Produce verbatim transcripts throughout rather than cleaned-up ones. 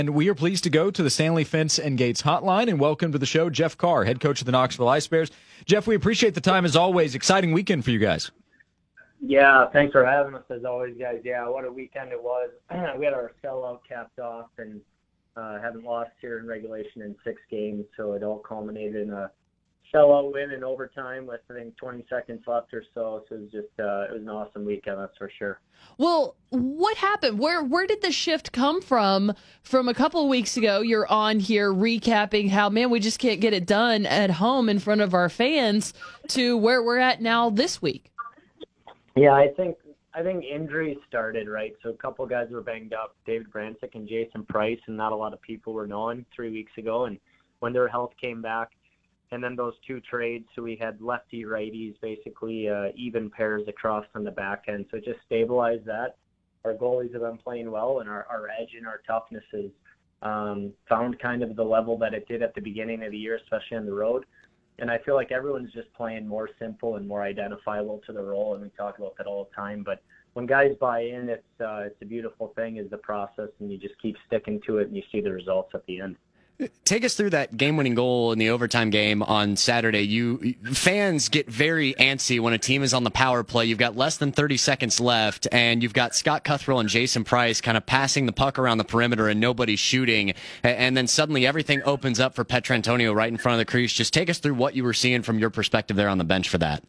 And we are pleased to go to the Stanley Fence and Gates hotline and welcome to the show Jeff Carr, head coach of the Knoxville Ice Bears. Jeff, we appreciate the time as always. Exciting weekend for you guys. Yeah, thanks for having us as always, guys. Yeah, what a weekend it was. We had our sellout capped off and uh, haven't lost here in regulation in six games, so it all culminated in a sellout win in overtime with, I think, twenty seconds left or so. So it was just uh, it was an awesome weekend, that's for sure. Well, what happened? Where where did the shift come from? From a couple of weeks ago, you're on here recapping how, man, we just can't get it done at home in front of our fans, to where we're at now this week. Yeah, I think I think injuries started, right? So a couple guys were banged up, David Bransick and Jason Price, and not a lot of people were knowing three weeks ago. And when their health came back, and then those two trades, so we had lefty righties, basically uh, even pairs across on the back end. So it just stabilized that. Our goalies have been playing well, and our, our edge and our toughness has um, found kind of the level that it did at the beginning of the year, especially on the road. And I feel like everyone's just playing more simple and more identifiable to the role, and we talk about that all the time. But when guys buy in, it's uh, it's a beautiful thing, is the process, and you just keep sticking to it, and you see the results at the end. Take us through that game-winning goal in the overtime game on Saturday. You fans get very antsy when a team is on the power play. You've got less than thirty seconds left, and you've got Scott Cuthrell and Jason Price kind of passing the puck around the perimeter and nobody's shooting. And then suddenly everything opens up for Petrantonio right in front of the crease. Just take us through what you were seeing from your perspective there on the bench for that.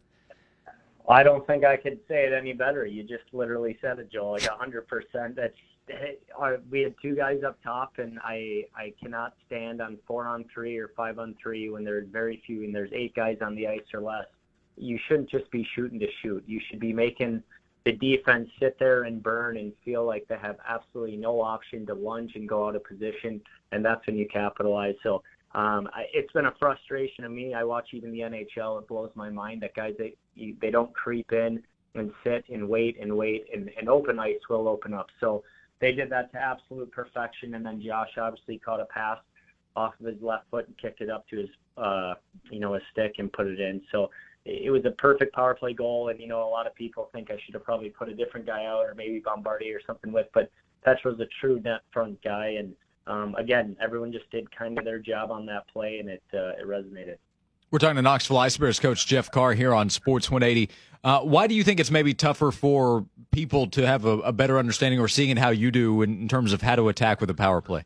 I don't think I could say it any better. You just literally said it, Joel, like one hundred percent. That's we had two guys up top, and I I cannot stand on four on three or five on three when there's very few and there's eight guys on the ice or less. You shouldn't just be shooting to shoot. You should be making the defense sit there and burn and feel like they have absolutely no option to lunge and go out of position, and that's when you capitalize. So um, I, it's been a frustration to me. I watch even the N H L. It blows my mind that guys, they they don't creep in and sit and wait and wait, and, and open ice will open up. So they did that to absolute perfection, and then Josh obviously caught a pass off of his left foot and kicked it up to his, uh, you know, his stick and put it in. So it was a perfect power play goal, and, you know, a lot of people think I should have probably put a different guy out or maybe Bombardier or something with, but Petr was a true net front guy, and um, again, everyone just did kind of their job on that play, and it uh, it resonated. We're talking to Knoxville Ice Bears coach Jeff Carr here on Sports one eighty. Uh, why do you think it's maybe tougher for people to have a, a better understanding or seeing it how you do in, in terms of how to attack with a power play?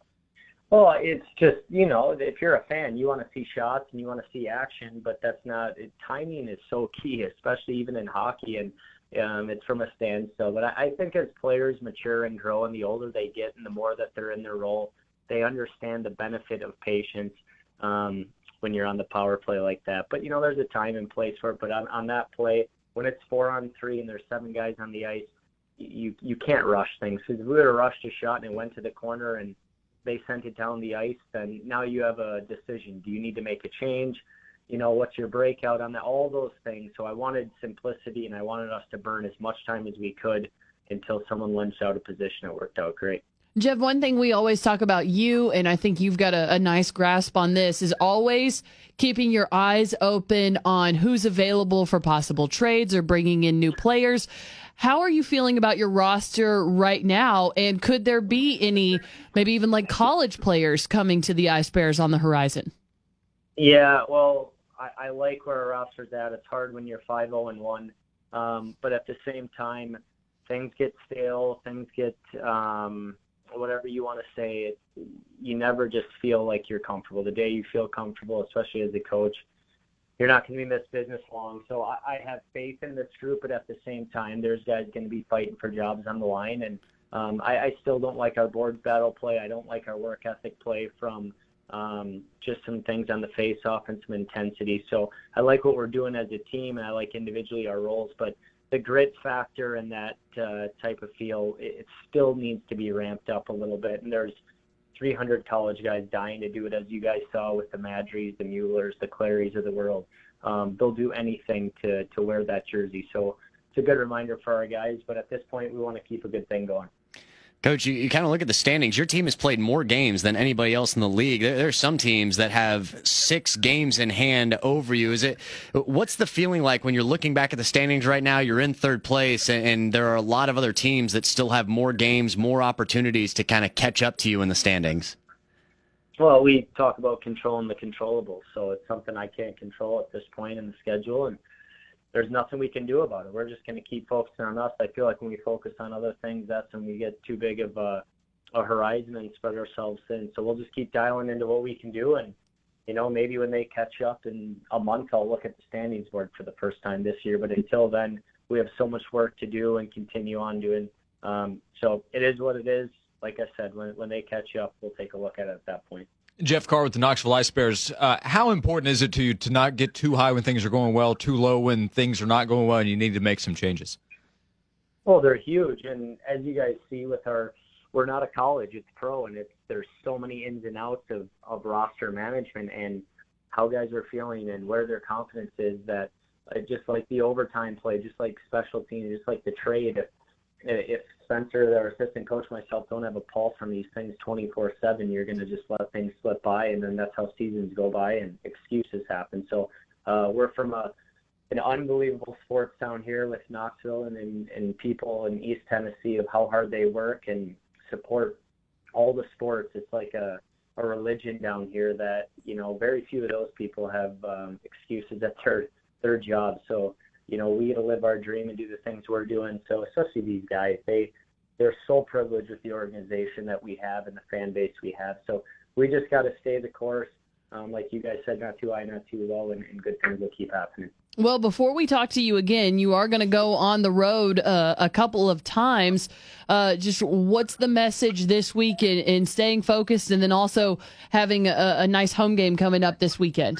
Well, it's just, you know, if you're a fan, you want to see shots and you want to see action, but that's not it, timing is so key, especially even in hockey, and um, it's from a standstill. But I, I think as players mature and grow, and the older they get and the more that they're in their role, they understand the benefit of patience um, when you're on the power play like that. But, you know, there's a time and place for it. But on, on that play, when it's four on three and there's seven guys on the ice, you you can't rush things. Because if we would have rushed a shot and it went to the corner and they sent it down the ice, then now you have a decision. Do you need to make a change? You know, what's your breakout on that? All those things. So I wanted simplicity, and I wanted us to burn as much time as we could until someone lunged out of position. It worked out great. Jeff, one thing we always talk about you, and I think you've got a, a nice grasp on this, is always keeping your eyes open on who's available for possible trades or bringing in new players. How are you feeling about your roster right now? And could there be any, maybe even like college players coming to the Ice Bears on the horizon? Yeah, well, I, I like where our roster's at. It's hard when you're five oh and one. Um, but at the same time, things get stale, things get, um, whatever you want to say, it, you never just feel like you're comfortable. The day you feel comfortable, especially as a coach, you're not going to be in this business long. So I, I have faith in this group, but at the same time, there's guys going to be fighting for jobs on the line. And um, I, I still don't like our boards battle play. I don't like our work ethic play from um, just some things on the face-off and some intensity. So I like what we're doing as a team, and I like individually our roles, but the grit factor and that uh, type of feel, it, it still needs to be ramped up a little bit. And there's three hundred college guys dying to do it, as you guys saw with the Madrys, the Muellers, the Clarys of the world. Um, they'll do anything to, to wear that jersey. So it's a good reminder for our guys, but at this point, we want to keep a good thing going. Coach, you, you kind of look at the standings. Your team has played more games than anybody else in the league. There, there are some teams that have six games in hand over you. Is it? What's the feeling like when you're looking back at the standings right now? You're in third place, and, and there are a lot of other teams that still have more games, more opportunities to kind of catch up to you in the standings. Well, we talk about controlling the controllables, so it's something I can't control at this point in the schedule, and there's nothing we can do about it. We're just going to keep focusing on us. I feel like when we focus on other things, that's when we get too big of a, a horizon and spread ourselves thin. So we'll just keep dialing into what we can do. And, you know, maybe when they catch up in a month, I'll look at the standings board for the first time this year. But until then, we have so much work to do and continue on doing. Um, so it is what it is. Like I said, when, when they catch up, we'll take a look at it at that point. Jeff Carr with the Knoxville Ice Bears. Uh, how important is it to you to not get too high when things are going well, too low when things are not going well, and you need to make some changes? Well, they're huge, and as you guys see with our, we're not a college, it's pro, and it's there's so many ins and outs of, of roster management and how guys are feeling and where their confidence is. That uh, just like the overtime play, just like special teams, just like the trade. If, if Spencer, our assistant coach, myself, don't have a pulse on these things twenty-four seven, you're going to just let things slip by, and then that's how seasons go by and excuses happen. So uh, we're from a, an unbelievable sports town here with Knoxville and, and, and people in East Tennessee of how hard they work and support all the sports. It's like a, a religion down here that, you know, very few of those people have um, excuses at their, their job. So, you know, we get to live our dream and do the things we're doing. So especially these guys, they, they're so privileged with the organization that we have and the fan base we have. So we just got to stay the course. Um, like you guys said, not too high, not too low, and, and good things will keep happening. Well, before we talk to you again, you are going to go on the road uh, a couple of times. Uh, just what's the message this week in, in staying focused and then also having a, a nice home game coming up this weekend?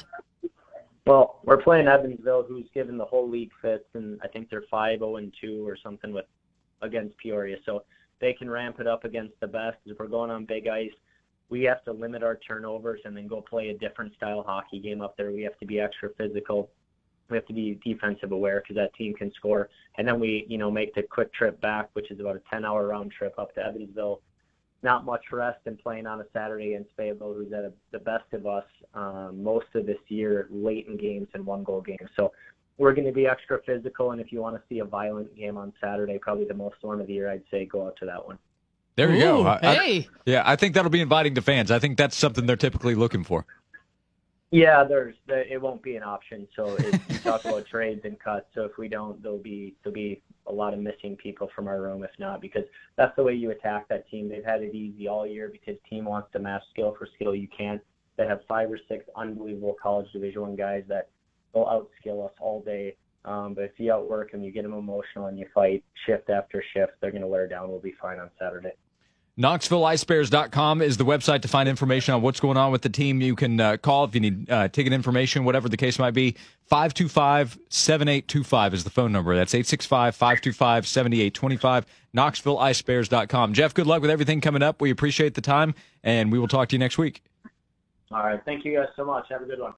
Well, we're playing Evansville, who's given the whole league fits, and I think they're five oh and two or something with against Peoria. So they can ramp it up against the best. If we're going on big ice, we have to limit our turnovers and then go play a different style hockey game up there. We have to be extra physical. We have to be defensive aware because that team can score. And then we, you know, make the quick trip back, which is about a ten-hour round trip up to Evansville. Not much rest and playing on a Saturday against Fayetteville, who's at a, the best of us um, most of this year, late in games and one-goal games. So we're going to be extra physical, and if you want to see a violent game on Saturday, probably the most one of the year, I'd say go out to that one. There you Ooh, go. I, hey. I, yeah, I think that'll be inviting to fans. I think that's something they're typically looking for. Yeah, there's it won't be an option. So it, you talk about trades and cuts. So if we don't, there'll be there'll be a lot of missing people from our room. If not, because that's the way you attack that team. They've had it easy all year because team wants to match skill for skill. You can't. They have five or six unbelievable college Division One guys that will outskill us all day. Um, but if you outwork them, you get them emotional, and you fight shift after shift, they're going to wear down. We'll be fine on Saturday. Knoxville Ice Bears dot com is the website to find information on what's going on with the team. You can uh, call if you need uh, ticket information, whatever the case might be. five two five, seven eight two five is the phone number. That's eight six five, five two five, seven eight two five. Knoxville Ice Bears dot com. Jeff, good luck with everything coming up. We appreciate the time, and we will talk to you next week. All right. Thank you guys so much. Have a good one.